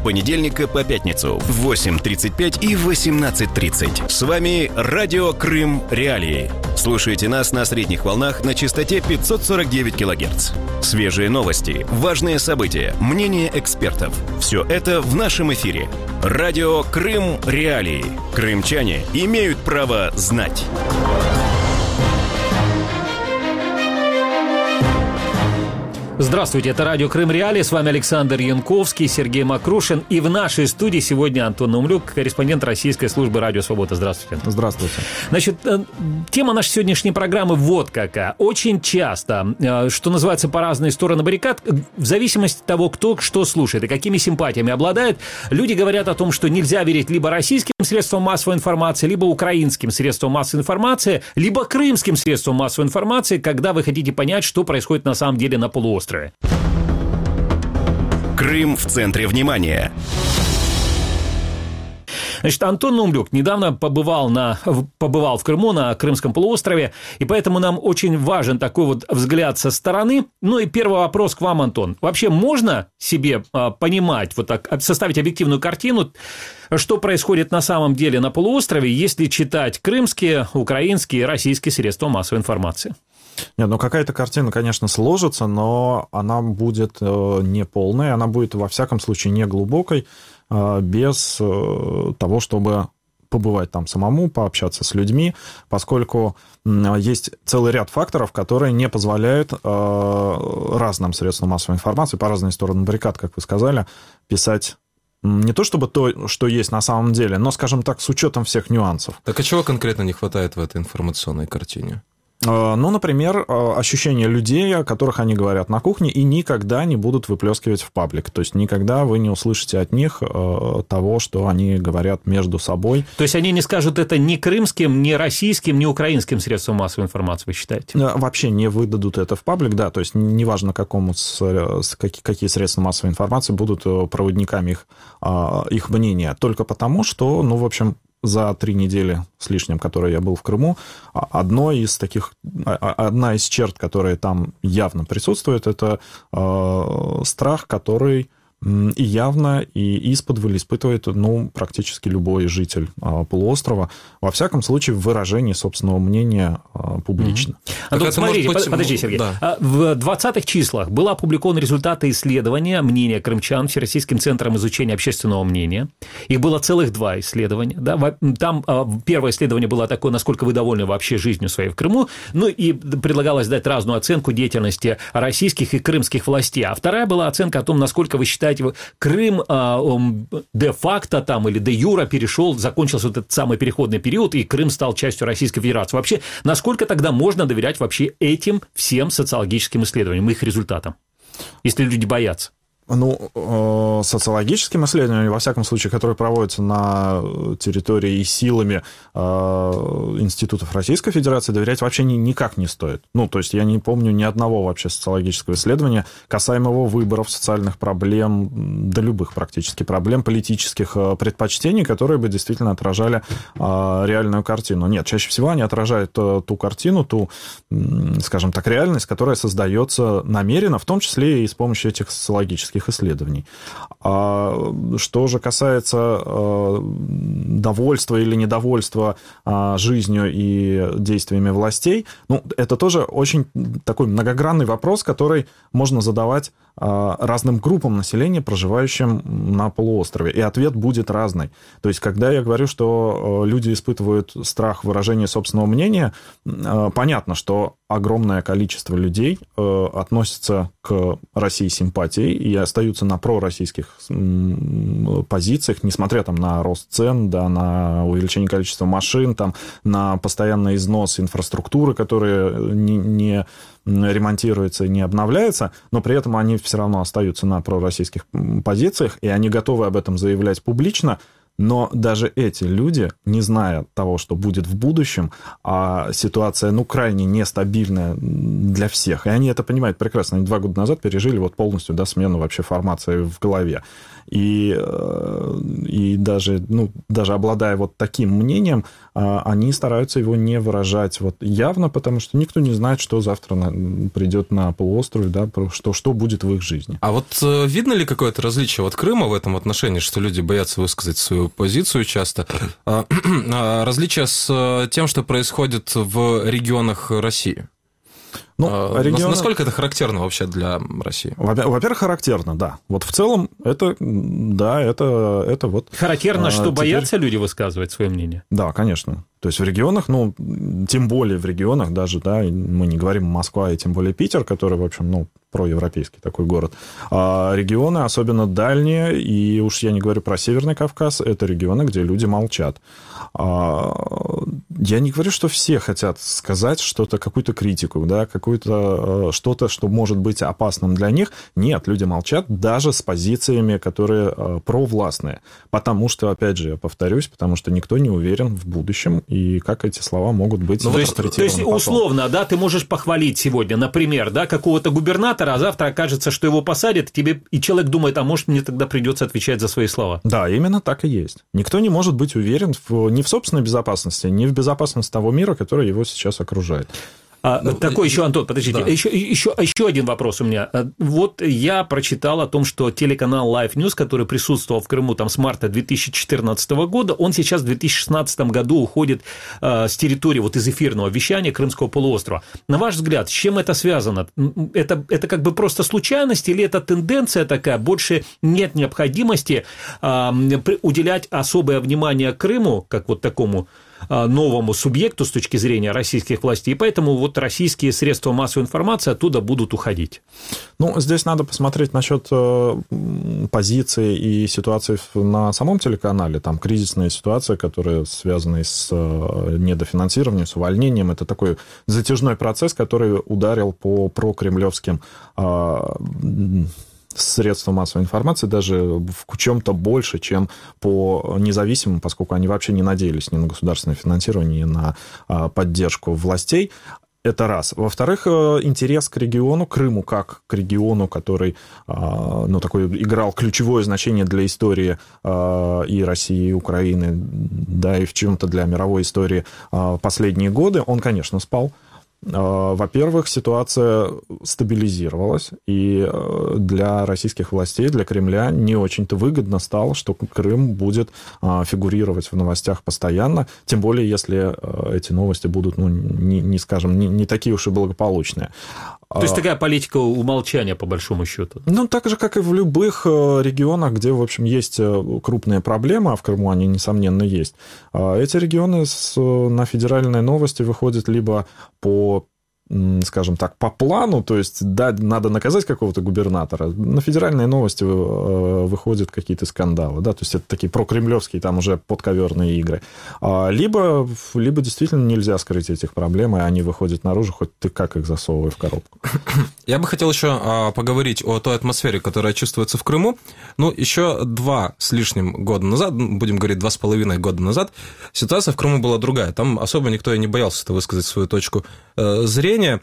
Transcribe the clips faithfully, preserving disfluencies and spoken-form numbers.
понедельника по пятницу в восемь тридцать пять и восемнадцать тридцать. С вами Радио Крым Реалии. Слушайте нас на средних волнах на частоте пятьсот сорок девять килогерц. Свежие новости, важные события, мнения экспертов. Все это в нашем эфире. Радио Крым Реалии. Крымчане имеют право знать. Здравствуйте, это радио Крым Реалии, с вами Александр Янковский, Сергей Макрушин, и в нашей студии сегодня Антон Наумлюк, корреспондент Российской службы Радио Свобода. Здравствуйте. Здравствуйте. Значит, тема нашей сегодняшней программы вот какая. Очень часто, что называется, по разные стороны баррикад, в зависимости от того, кто что слушает и какими симпатиями обладает, люди говорят о том, что нельзя верить либо российским средствам массовой информации, либо украинским средствам массовой информации, либо крымским средствам массовой информации, когда вы хотите понять, что происходит на самом деле на полуострове. Крым в центре внимания. Значит, Антон Наумлюк недавно побывал, на, побывал в Крыму, на Крымском полуострове, и поэтому нам очень важен такой вот взгляд со стороны. Ну и первый вопрос к вам, Антон. Вообще можно себе а, понимать, вот так, составить объективную картину, что происходит на самом деле на полуострове, если читать крымские, украинские и российские средства массовой информации? Нет, ну какая-то картина, конечно, сложится, но она будет не полной, она будет, во всяком случае, не глубокой, без того, чтобы побывать там самому, пообщаться с людьми, поскольку есть целый ряд факторов, которые не позволяют разным средствам массовой информации, по разные стороны баррикад, как вы сказали, писать не то чтобы то, что есть на самом деле, но, скажем так, с учетом всех нюансов. Так а чего конкретно не хватает в этой информационной картине? Ну, например, ощущение людей, о которых они говорят на кухне, и никогда не будут выплескивать в паблик. То есть никогда вы не услышите от них того, что они говорят между собой. То есть они не скажут это ни крымским, ни российским, ни украинским средствам массовой информации, вы считаете? Вообще не выдадут это в паблик, да. То есть неважно, какому, какие средства массовой информации будут проводниками их, их мнения. Только потому, что, ну, в общем... За три недели с лишним, которые я был в Крыму, одно из таких, одна из черт, которые там явно присутствует, это э, страх, который и явно, и исподволь испытывает, ну, практически любой житель э, полуострова, во всяком случае, в выражении собственного мнения э, публично. Mm-hmm. Антон, смотрите, быть... подожди, Сергей. Да. В двадцатых числах были опубликованы результаты исследования мнения крымчан Всероссийским центром изучения общественного мнения. Их было целых два исследования. Да? Там первое исследование было такое, насколько вы довольны вообще жизнью своей в Крыму, ну и предлагалось дать разную оценку деятельности российских и крымских властей. А вторая была оценка о том, насколько вы считаете, Крым де-факто там или де-юра перешел, закончился вот этот самый переходный период, и Крым стал частью Российской Федерации. Вообще, насколько тогда можно доверять вообще этим всем социологическим исследованиям, их результатам, если люди боятся? Ну, социологическим исследованиям, во всяком случае, которые проводятся на территории и силами институтов Российской Федерации, доверять вообще никак не стоит. Ну, то есть я не помню ни одного вообще социологического исследования касаемого выборов, социальных проблем, да любых практически проблем, политических предпочтений, которые бы действительно отражали реальную картину. Нет, чаще всего они отражают ту картину, ту, скажем так, реальность, которая создается намеренно, в том числе и с помощью этих социологических исследований. А что же касается довольства или недовольства жизнью и действиями властей, ну, это тоже очень такой многогранный вопрос, который можно задавать разным группам населения, проживающим на полуострове, и ответ будет разный. То есть, когда я говорю, что люди испытывают страх выражения собственного мнения, понятно, что огромное количество людей относятся к России симпатией и остаются на пророссийских позициях, несмотря там, на рост цен, да, на увеличение количества машин, там, на постоянный износ инфраструктуры, которая не, не ремонтируется и не обновляется, но при этом они все равно остаются на пророссийских позициях, и они готовы об этом заявлять публично, Но даже эти люди, не зная того, что будет в будущем, а ситуация, ну, крайне нестабильная для всех, и они это понимают прекрасно. Они два года назад пережили вот полностью, да, смену вообще формации в голове. И, и даже, ну, даже обладая вот таким мнением, они стараются его не выражать вот явно, потому что никто не знает, что завтра на, придет на полуостров, да, что, что будет в их жизни. А вот видно ли какое-то различие вот Крыма в этом отношении, что люди боятся высказать свою позицию часто? Различие с тем, что происходит в регионах России? Ну, а, регионы... Насколько это характерно вообще для России? Во-первых, характерно, да. Вот в целом это, да, это, это вот... Характерно, а, что теперь... боятся люди высказывать свое мнение? Да, конечно. То есть в регионах, ну, тем более в регионах даже, да, мы не говорим Москва и тем более Питер, который, в общем, ну, проевропейский такой город. А регионы, особенно дальние, и уж я не говорю про Северный Кавказ, это регионы, где люди молчат. А, я не говорю, что все хотят сказать что-то, какую-то критику, да, какую-то, что-то, что может быть опасным для них. Нет, люди молчат даже с позициями, которые провластные. Потому что, опять же, я повторюсь, потому что никто не уверен в будущем, и как эти слова могут быть ну, интерпретированы. То есть, то есть условно, да, ты можешь похвалить сегодня, например, да, какого-то губернатора, а завтра окажется, что его посадят, тебе, и человек думает, а может, мне тогда придется отвечать за свои слова. Да, именно так и есть. Никто не может быть уверен в, ни в собственной безопасности, ни в безопасности того мира, который его сейчас окружает. А, ну, такой еще, Антон, подождите, да. еще, еще, еще один вопрос у меня. Вот я прочитал о том, что телеканал Live News, который присутствовал в Крыму там, с марта две тысячи четырнадцатого года, он сейчас в две тысячи шестнадцатом году уходит э, с территории вот, из эфирного вещания Крымского полуострова. На ваш взгляд, с чем это связано? Это, это как бы просто случайность или это тенденция такая? Больше нет необходимости э, уделять особое внимание Крыму, как вот такому новому субъекту с точки зрения российских властей, и поэтому вот российские средства массовой информации оттуда будут уходить. Ну, здесь надо посмотреть насчет позиции и ситуации на самом телеканале. Там кризисная ситуация, которая связана с недофинансированием, с увольнением. Это такой затяжной процесс, который ударил по прокремлевским средства массовой информации даже в чем-то больше, чем по независимым, поскольку они вообще не надеялись ни на государственное финансирование, ни на поддержку властей. Это раз. Во-вторых, интерес к региону, Крыму как к региону, который ну, такой, играл ключевое значение для истории и России, и Украины, да, и в чем-то для мировой истории последние годы, он, конечно, спал. Во-первых, ситуация стабилизировалась, и для российских властей, для Кремля не очень-то выгодно стало, что Крым будет фигурировать в новостях постоянно, тем более, если эти новости будут, ну, не, не скажем, не, не такие уж и благополучные. То есть такая политика умолчания, по большому счету? Ну, так же, как и в любых регионах, где, в общем, есть крупные проблемы, а в Крыму они, несомненно, есть. Эти регионы с, на федеральные новости выходят либо по, скажем так, по плану, то есть, да, надо наказать какого-то губернатора, на федеральные новости выходят какие-то скандалы, да, то есть, это такие прокремлевские, там уже подковерные игры. Либо, либо действительно нельзя скрыть этих проблем, и они выходят наружу, хоть ты как их засовывай в коробку. Я бы хотел еще поговорить о той атмосфере, которая чувствуется в Крыму. Ну, еще два с лишним года назад, будем говорить, два с половиной года назад, ситуация в Крыму была другая. Там особо никто и не боялся высказать свою точку зрения.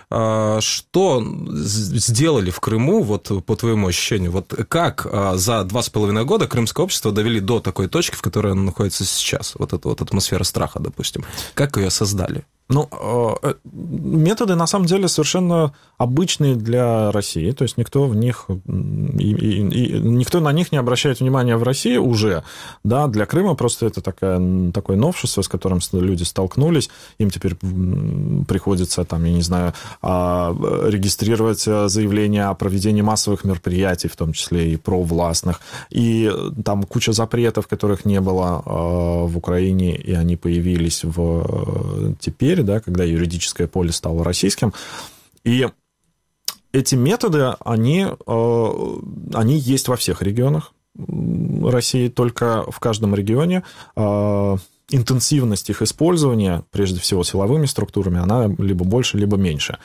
Что сделали в Крыму, вот по твоему ощущению, вот как за два с половиной года крымское общество довели до такой точки, в которой оно находится сейчас, вот эта вот атмосфера страха, допустим, как ее создали? Ну, методы, на самом деле, совершенно обычные для России, то есть никто в них, и, и, и, никто на них не обращает внимания в России уже, да, для Крыма просто это такая, такое новшество, с которым люди столкнулись, им теперь приходится, там, я не знаю, регистрировать заявления о проведении массовых мероприятий, в том числе и провластных, и там куча запретов, которых не было в Украине, и они появились в теперь, да, когда юридическое поле стало российским. И эти методы, они, они есть во всех регионах России, только в каждом регионе интенсивность их использования, прежде всего силовыми структурами, она либо больше, либо меньше.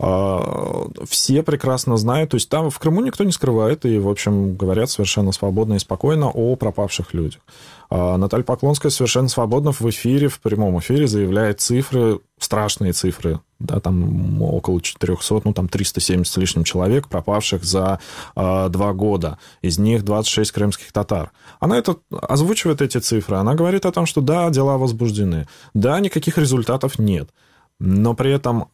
Все прекрасно знают, то есть там в Крыму никто не скрывает, и, в общем, говорят совершенно свободно и спокойно о пропавших людях. Наталья Поклонская совершенно свободно в эфире, в прямом эфире заявляет цифры, страшные цифры, да, там около четыреста, ну, там триста семьдесят с лишним человек, пропавших за э, два года. Из них двадцать шесть крымских татар. Она это, озвучивает эти цифры, она говорит о том, что да, дела возбуждены, да, никаких результатов нет. Но при этом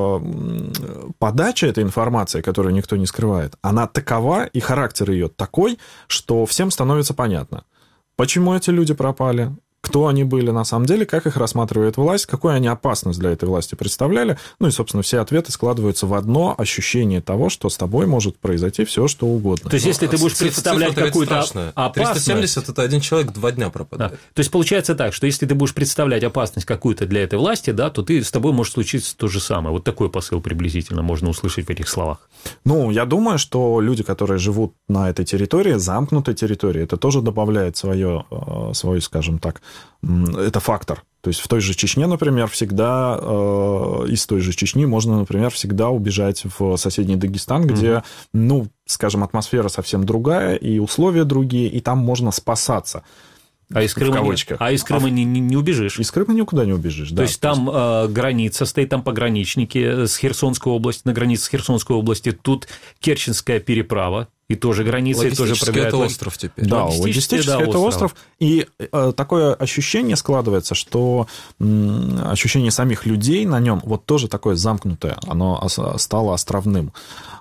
э, подача этой информации, которую никто не скрывает, она такова, и характер ее такой, что всем становится понятно, почему эти люди пропали, кто они были на самом деле, как их рассматривает власть, какую они опасность для этой власти представляли. Ну и, собственно, все ответы складываются в одно ощущение того, что с тобой может произойти все, что угодно. То есть, если ты будешь представлять какую-то опасность... триста семьдесят – это один человек два дня пропадает. Да. То есть, получается так, что если ты будешь представлять опасность какую-то для этой власти, да, то ты, с тобой может случиться то же самое. Вот такой посыл приблизительно можно услышать в этих словах. Ну, я думаю, что люди, которые живут на этой территории, замкнутой территории, это тоже добавляет свое, свой, скажем так, это фактор. То есть в той же Чечне, например, всегда, э, из той же Чечни можно, например, всегда убежать в соседний Дагестан, где, mm-hmm. ну, скажем, атмосфера совсем другая, и условия другие, и там можно спасаться. А из Крыма, не, а из Крыма а не, не, не убежишь. Из Крыма никуда не убежишь, да. То есть там э, граница, стоит там пограничники с Херсонской области, на границе с Херсонской области, тут Керченская переправа, и тоже граница, и тоже проверяют. Это остров теперь. Да, логистически да, это остров. И э, такое ощущение складывается, что м, ощущение самих людей на нем вот тоже такое замкнутое, оно стало островным.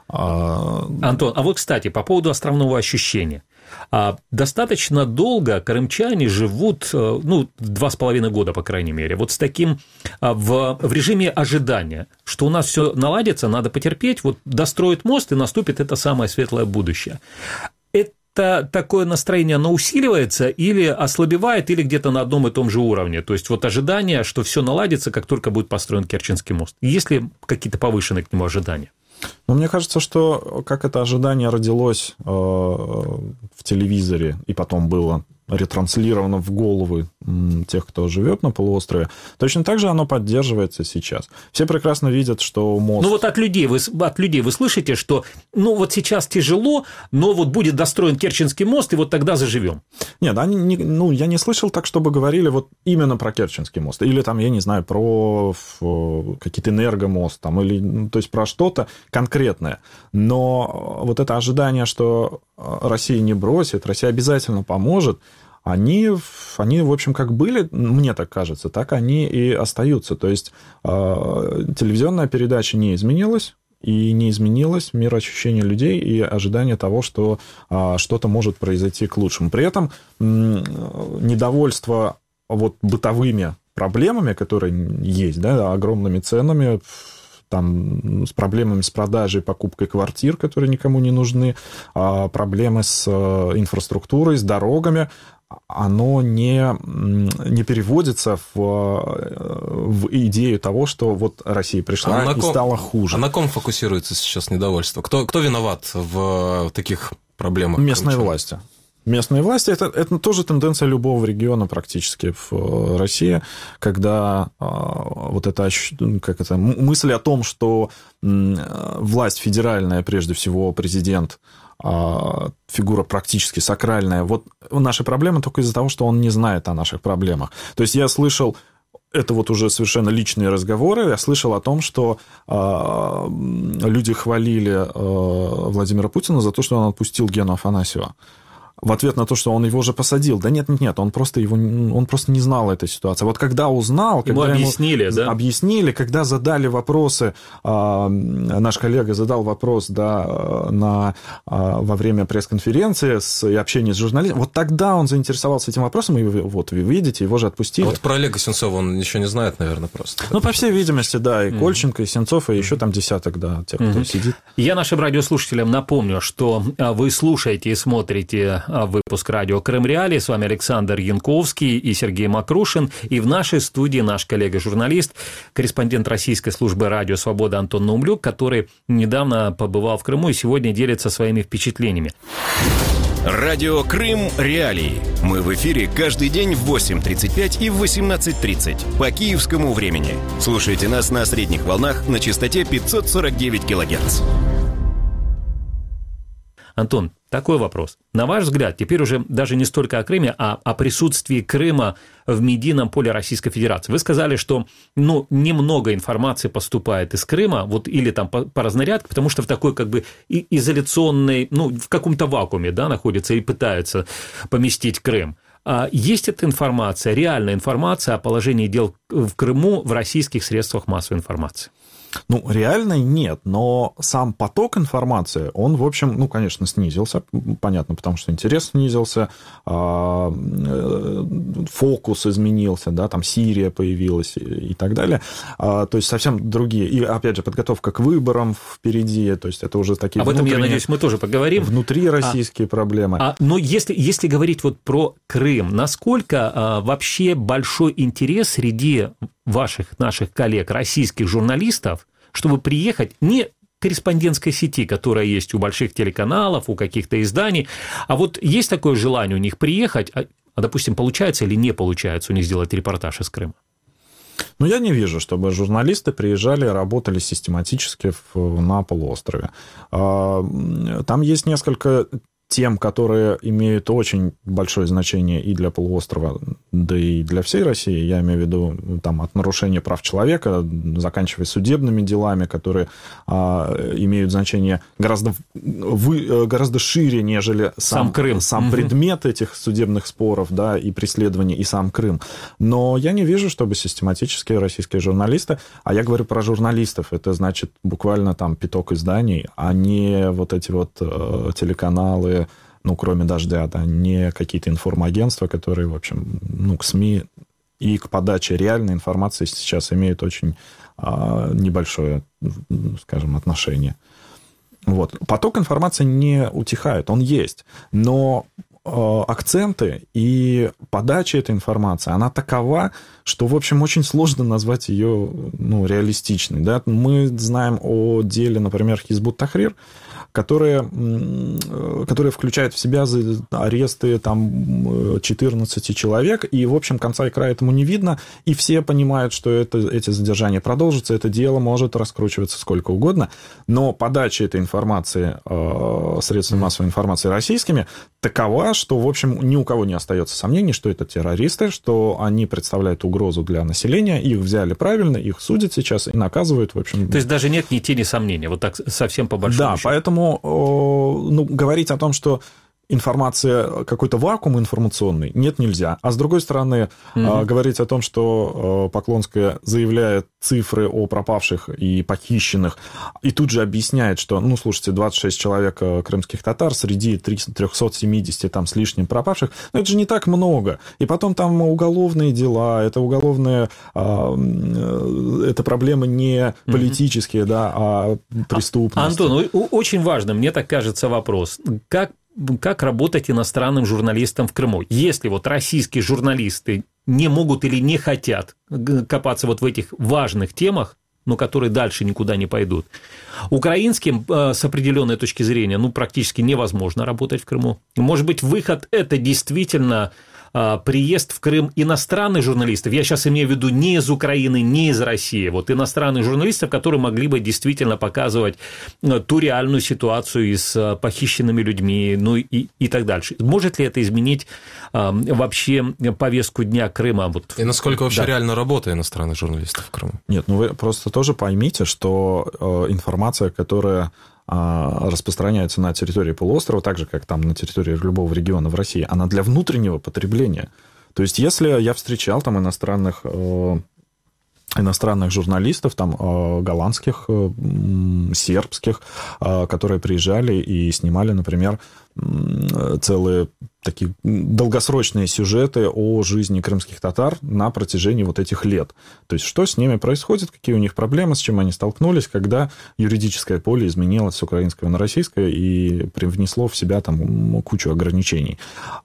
Антон, а вот, кстати, по поводу островного ощущения. Достаточно долго крымчане живут, ну, два с половиной года, по крайней мере, вот с таким в, в режиме ожидания, что у нас все наладится, надо потерпеть, вот достроят мост, и наступит это самое светлое будущее. Это такое настроение, оно усиливается или ослабевает, или где-то на одном и том же уровне? То есть, вот ожидание, что все наладится, как только будет построен Керченский мост. Есть ли какие-то повышенные к нему ожидания? Но мне кажется, что как это ожидание родилось э, в телевизоре и потом было ретранслировано в головы тех, кто живет на полуострове, точно так же оно поддерживается сейчас. Все прекрасно видят, что мост... Ну вот от людей вы, от людей вы слышите, что ну вот сейчас тяжело, но вот будет достроен Керченский мост, и вот тогда заживем. Нет, они не, ну, я не слышал так, чтобы говорили вот именно про Керченский мост, или там, я не знаю, про какие-то энергомост, там, или, ну, то есть про что-то конкретное. Но вот это ожидание, что Россия не бросит, Россия обязательно поможет, Они, они, в общем, как были, мне так кажется, так они и остаются. То есть э, телевизионная передача не изменилась, и не изменилось мироощущение людей и ожидание того, что э, что-то может произойти к лучшему. При этом э, недовольство вот бытовыми проблемами, которые есть, да, огромными ценами, там, с проблемами с продажей, покупкой квартир, которые никому не нужны, проблемы с инфраструктурой, с дорогами, оно не, не переводится в, в идею того, что вот Россия пришла а и ком, стала хуже. А на ком фокусируется сейчас недовольство? Кто, кто виноват в таких проблемах? Местные крымчан? власти. Местные власти это, – это тоже тенденция любого региона практически в России, когда вот это, как это мысль о том, что власть федеральная, прежде всего президент, фигура практически сакральная, вот наши проблемы только из-за того, что он не знает о наших проблемах. То есть я слышал, это вот уже совершенно личные разговоры, я слышал о том, что э, люди хвалили э, Владимира Путина за то, что он отпустил Гену Афанасьева. В ответ на то, что он его же посадил. Да нет, нет, нет, он просто, его, он просто не знал этой ситуации. Вот когда узнал... Ему когда объяснили, ему да? Объяснили, когда задали вопросы, э, наш коллега задал вопрос, да, на, э, во время пресс-конференции с, и общения с журналистом, вот тогда он заинтересовался этим вопросом, и вот вы видите, его же отпустили. А вот про Олега Сенцова он ничего не знает, наверное, просто. Ну, по всей видимости, да, и mm-hmm. Кольченко, и Сенцов, и еще там десяток, да, тех, mm-hmm. кто сидит. Я нашим радиослушателям напомню, что вы слушаете и смотрите выпуск радио Крым Реалии. С вами Александр Янковский и Сергей Макрушин. И в нашей студии наш коллега-журналист, корреспондент российской службы радио «Свобода» Антон Наумлюк, который недавно побывал в Крыму и сегодня делится своими впечатлениями. Радио Крым Реалии. Мы в эфире каждый день в восемь тридцать пять и в восемнадцать тридцать по киевскому времени. Слушайте нас на средних волнах на частоте пятьсот сорок девять килогерц. Антон, такой вопрос. На ваш взгляд, теперь уже даже не столько о Крыме, а о присутствии Крыма в медийном поле Российской Федерации. Вы сказали, что ну, немного информации поступает из Крыма, вот, или там по, по разнарядке, потому что в такой как бы изоляционной, ну, в каком-то вакууме, да, находится и пытаются поместить Крым. А есть эта информация, реальная информация о положении дел в Крыму в российских средствах массовой информации? Ну, реальной нет, но сам поток информации, он, в общем, ну, конечно, снизился, понятно, потому что интерес снизился, фокус изменился, да, там Сирия появилась и так далее, то есть совсем другие, и, опять же, подготовка к выборам впереди, то есть это уже такие об этом, я надеюсь, мы тоже поговорим. Внутрироссийские а, проблемы. А, но если, если говорить вот про Крым, насколько а, вообще большой интерес среди ваших, наших коллег, российских журналистов, чтобы приехать не корреспондентской сети, которая есть у больших телеканалов, у каких-то изданий, а вот есть такое желание у них приехать, а, а допустим, получается или не получается у них сделать репортаж из Крыма? Ну, я не вижу, чтобы журналисты приезжали и работали систематически в, на полуострове. Там есть несколько тем, которые имеют очень большое значение и для полуострова, да и для всей России. Я имею в виду там, от нарушения прав человека, заканчивая судебными делами, которые а, имеют значение гораздо, вы, гораздо шире, нежели сам, сам Крым. Сам предмет этих судебных споров, да, и преследований, и сам Крым. Но я не вижу, чтобы систематически российские журналисты, а я говорю про журналистов, это значит буквально там пяток изданий, а не вот эти вот э, телеканалы, ну, кроме «Дождя», да, не какие-то информагентства, которые, в общем, ну, к СМИ и к подаче реальной информации сейчас имеют очень а, небольшое, скажем, отношение. Вот. Поток информации не утихает, он есть, но а, акценты и подача этой информации, она такова, что, в общем, очень сложно назвать ее, ну, реалистичной. Да? Мы знаем о деле, например, Хизбут Тахрир, которые, которые включают в себя аресты там, четырнадцати человек, и, в общем, конца и края этому не видно, и все понимают, что это, эти задержания продолжатся, это дело может раскручиваться сколько угодно, но подача этой информации э, средствами массовой информации российскими такова, что, в общем, ни у кого не остается сомнений, что это террористы, что они представляют угрозу для населения, их взяли правильно, их судят сейчас и наказывают, в общем... То есть даже нет ни тени сомнения, вот так совсем по большому да, счету. Поэтому ну, говорить о том, что информация, какой-то вакуум информационный, нет, нельзя. А с другой стороны, mm-hmm. говорить о том, что Поклонская заявляет цифры о пропавших и похищенных, и тут же объясняет, что, ну, слушайте, двадцать шесть человек крымских татар среди триста семьдесят там с лишним пропавших, ну, это же не так много. И потом там уголовные дела, это уголовные, это проблемы не политические, mm-hmm. да, а преступность. Антон, очень важно, мне так кажется, вопрос. Как Как работать иностранным журналистам в Крыму? Если вот российские журналисты не могут или не хотят копаться вот в этих важных темах, но которые дальше никуда не пойдут, украинским с определенной точки зрения ну, практически невозможно работать в Крыму. Может быть, выход – это действительно приезд в Крым иностранных журналистов, я сейчас имею в виду не из Украины, не из России, вот иностранных журналистов, которые могли бы действительно показывать ту реальную ситуацию и с похищенными людьми, ну и, и так дальше. Может ли это изменить а, вообще повестку дня Крыма? Вот... И насколько вообще да. реально работа иностранных журналистов в Крыму? Нет, ну вы просто тоже поймите, что э, информация, которая распространяется на территории полуострова, так же, как там на территории любого региона в России, она для внутреннего потребления. То есть, если я встречал там иностранных, иностранных журналистов, там, голландских, сербских, которые приезжали и снимали, например, целые такие долгосрочные сюжеты о жизни крымских татар на протяжении вот этих лет. То есть, что с ними происходит, какие у них проблемы, с чем они столкнулись, когда юридическое поле изменилось с украинского на российское и привнесло в себя там кучу ограничений.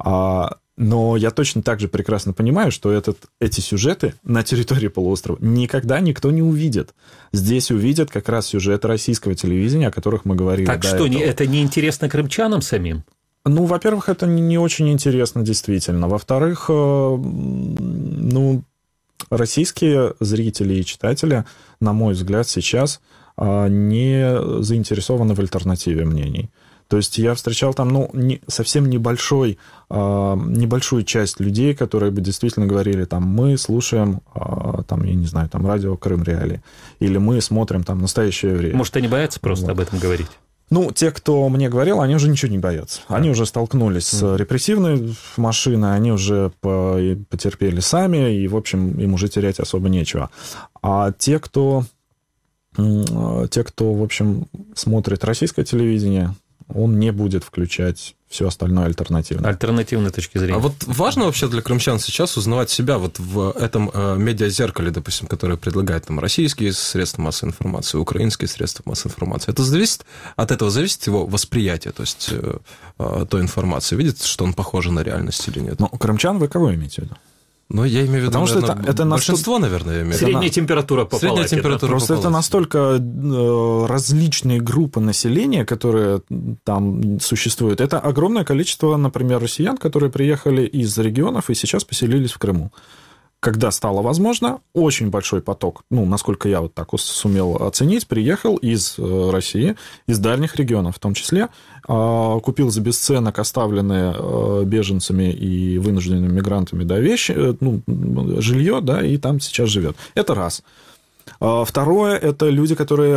Но я точно так же прекрасно понимаю, что этот, эти сюжеты на территории полуострова никогда никто не увидит. Здесь увидят как раз сюжеты российского телевидения, о которых мы говорили так до что, этого. это не интересно крымчанам самим? Ну, во-первых, это не очень интересно, действительно. Во-вторых, ну, российские зрители и читатели, на мой взгляд, сейчас не заинтересованы в альтернативе мнений. То есть я встречал там, ну, не, совсем небольшой, небольшую часть людей, которые бы действительно говорили, там, мы слушаем, там, я не знаю, там, радио Крым Реалии, или мы смотрим там «Настоящее время». Может, они боятся просто вот об этом говорить? Ну, те, кто мне говорил, они уже ничего не боятся. Они уже столкнулись с репрессивной машиной, они уже потерпели сами, и, в общем, им уже терять особо нечего. А те, кто, те, кто, в общем, смотрит российское телевидение, он не будет включать все остальное альтернативно. Альтернативной точки зрения. А вот важно вообще для крымчан сейчас узнавать себя вот в этом э, медиазеркале, допустим, которое предлагает там российские средства массовой информации, украинские средства массовой информации. Это зависит, от этого зависит его восприятие, то есть э, э, той информации. Видит, что он похож на реальность или нет? Ну, крымчан вы кого имеете в виду? Ну, я имею в виду, Потому что наверное, это, это большинство, настолько... наверное, я имею в виду. Средняя температура по Средняя палате. температура Да? Просто по это настолько различные группы населения, которые там существуют. Это огромное количество, например, россиян, которые приехали из регионов и сейчас поселились в Крыму. Когда стало возможно, очень большой поток, ну, насколько я вот так сумел оценить, приехал из России, из дальних регионов в том числе, купил за бесценок оставленные беженцами и вынужденными мигрантами, да, вещи, ну, жилье, да, и там сейчас живет. Это раз. Второе – это люди, которые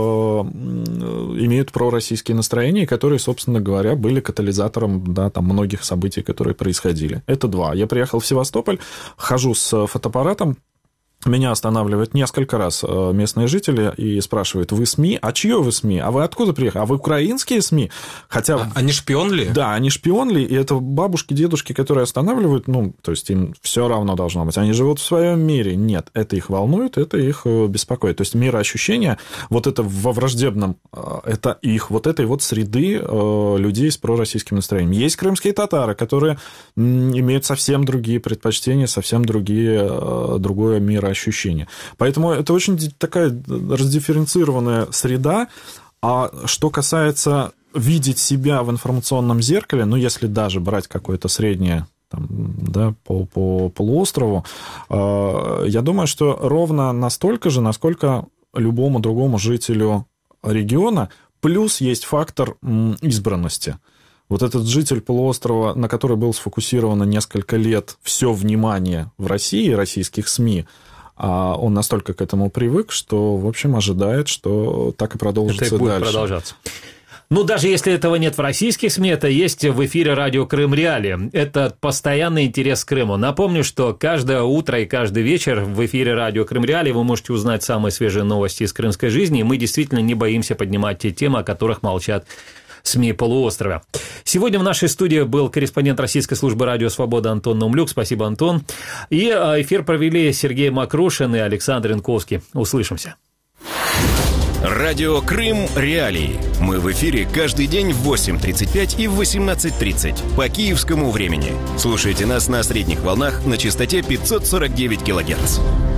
имеют пророссийские настроения, и которые, собственно говоря, были катализатором, да, там, многих событий, которые происходили. Это два. Я приехал в Севастополь, хожу с фотоаппаратом, меня останавливают несколько раз местные жители и спрашивают: вы СМИ? А чье вы СМИ? А вы откуда приехали? А вы украинские СМИ? Хотя... А, они шпион ли? Да, они шпион ли? И это бабушки, дедушки, которые останавливают, ну, то есть им все равно должно быть. Они живут в своем мире. Нет, это их волнует, это их беспокоит. То есть мироощущение, вот это во враждебном, это их вот этой вот среды людей с пророссийским настроением. Есть крымские татары, которые имеют совсем другие предпочтения, совсем другие, другое мироощущение. Ощущения. Поэтому это очень такая раздифференцированная среда. А что касается видеть себя в информационном зеркале, ну, если даже брать какое-то среднее там, да, по, по полуострову, э, я думаю, что ровно настолько же, насколько любому другому жителю региона, плюс есть фактор избранности. Вот этот житель полуострова, на который был сфокусировано несколько лет все внимание в России, российских СМИ, а он настолько к этому привык, что, в общем, ожидает, что так и продолжится дальше. Это и будет дальше. продолжаться. Ну, даже если этого нет в российских СМИ, это есть в эфире радио Крым Реалии. Это постоянный интерес к Крыму. Напомню, что каждое утро и каждый вечер в эфире радио Крым Реалии вы можете узнать самые свежие новости из крымской жизни, и мы действительно не боимся поднимать те темы, о которых молчат СМИ полуострова. Сегодня в нашей студии был корреспондент Российской службы радио «Свобода» Антон Наумлюк. Спасибо, Антон. И эфир провели Сергей Макрушин и Александр Янковский. Услышимся. Радио Крым Реалии. Мы в эфире каждый день в восемь тридцать пять и в восемнадцать тридцать по киевскому времени. Слушайте нас на средних волнах на частоте пятьсот сорок девять килогерц.